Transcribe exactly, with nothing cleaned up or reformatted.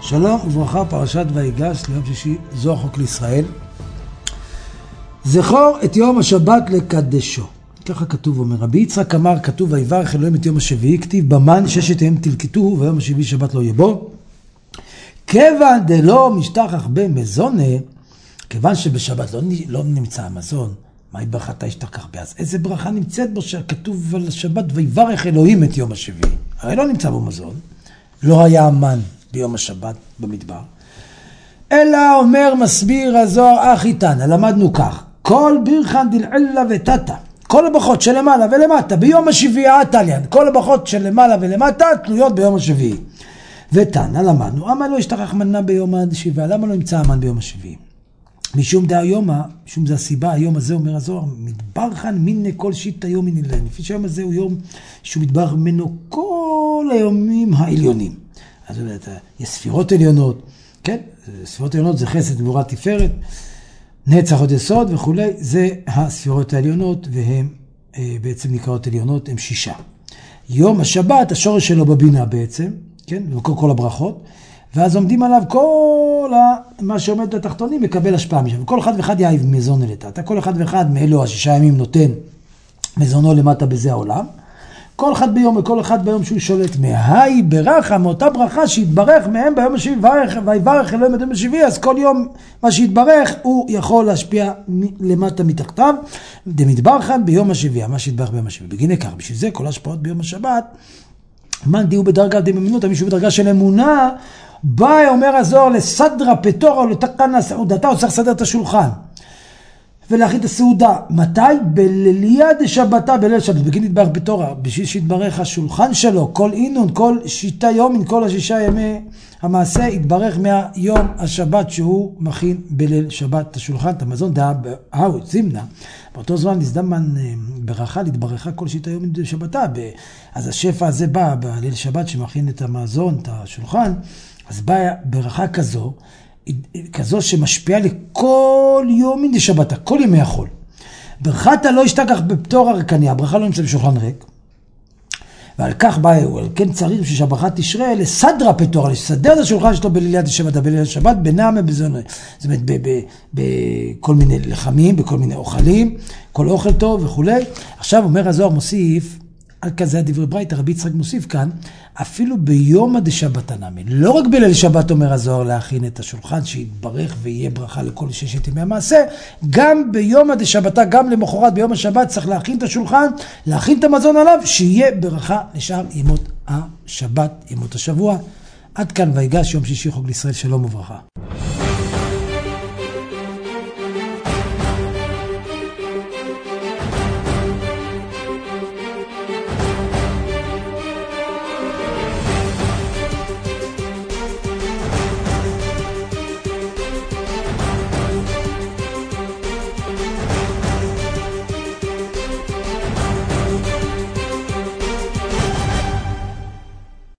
שלום וברכה, פרשת ויגש ליום שישי, זו החוק לישראל. זכור את יום השבת לקדשו. ככה כתוב, אומר רבי יצחק אמר, כתוב ויברך אלוהים את יום השביעי, כתיב במן ששת ימים תלקטוהו ויום השביעי שבת לא יהיה בו. כיוון דלא משתכח במזונה, כיוון שבשבת לא, לא נמצא המזון, מהי ברכתה ישתכח בה? אז איזה ברכה נמצאת בו שכתוב על השבת ויברך אלוהים את יום השביעי? הרי לא נמצא בו מזון, לא היה המן ביום השבת במדבר. אלא אומר מסביר הזוהר אחי תנא, למדנו כך, כל בירכן דלעילא ותתא, כל הברכות שלמעלה ולמטה ביום השביעי תליין, כל הברכות שלמעלה ולמטה תלויות ביום השביעי. ותנא למדנו, אמה לא ישתכח מנה ביום השביעי, למה לא נמצא המן ביום השביעי? משום דה היומה, משום זה הסיבה, היום הזה אומר הזוהר, מתברכן מיני כל שיטה יום מנילן, לפי שהיום הזה הוא יום שהוא מתברך ממנו כל היומים העליונים. אז יש ספירות עליונות, כן? ספירות עליונות זה חסד גבורה תפארת, נצח עוד יסוד וכו', זה הספירות העליונות, והן אה, בעצם נקראות עליונות, הן שישה. יום השבת, השורש שלו בבינה בעצם, כן? וכל כל הברכות, ואז עומדים עליו כל ה... מה שעומד בתחתונים מקבל השפעה משם. כל אחד ואחד יאיב מזון לתתא, כל אחד ואחד מאלו השישה ימים נותן מזונו למטה בזה העולם. כל אחד ביום וכל אחד ביום שהוא שולט מהי ברכה, מאותה ברכה שהתברך מהם ביום השביעי, ויברך אלוהים את יום השביעי, אז כל יום מה שהתברך הוא יכול להשפיע למטה מתחתיו, דמתברכן ביום השביעי, מה שהתברך ביום השביעי. בגין כך, בשביל זה כל השפעות ביום השבת, מן דיהו בדרגה דממינות, מישהו בדרגה של אמונה, בא אומר הזוהר לסדרה פטורה או לתקנה סעודתה, הוא צריך לסדר את השולחן ולהכין את הסעודה. מתי? בליליה דשבתה, בליל שבת, בגין יתברך בתורה, בשביל שיתברך השולחן שלו, כל אינון, כל שיטה יומין, כל השישה ימי המעשה, יתברך מהיום השבת שהוא מכין בליל שבת את השולחן, את המזון, דעה באו, זימנה. באותו זמן נזדמן ברכה, להתברכה כל שיטה יומין דשבתה. אז השפע הזה בא בליל שבת שמכין את המזון, את השולחן, אז באה ברכה כזו, כזו שמשפיעה לכל יום מן דשבתה, כל ימי החול. ברכת לא ישתכח בפטור הרקניה, הברכה לא נמצא בשולחן ריק, ועל כך באו, על כן צריך שהברכה תשרה לסדרה פטורה, לסדר את השולחן שלו בליל דשבתה, בליל שבת, בנעמה בזונו, זאת אומרת, בכל מיני לחמים, בכל מיני אוכלים, כל אוכל טוב וכו'. עכשיו אומר הזוהר מוסיף, על כזה הדברי ברייתא, רבי יצחק מוסיף כאן, אפילו ביום הדשבתא נמי, לא רק בליל שבת אומר הזוהר להכין את השולחן, שיתברך ויהיה ברכה לכל ששת ימי המעשה, גם ביום הדשבתא, גם למחרת ביום השבת, צריך להכין את השולחן, להכין את המזון עליו, שיהיה ברכה לשאר ימות השבת, ימות השבוע. עד כאן ויגש יום שישי חוק לישראל, שלום וברכה.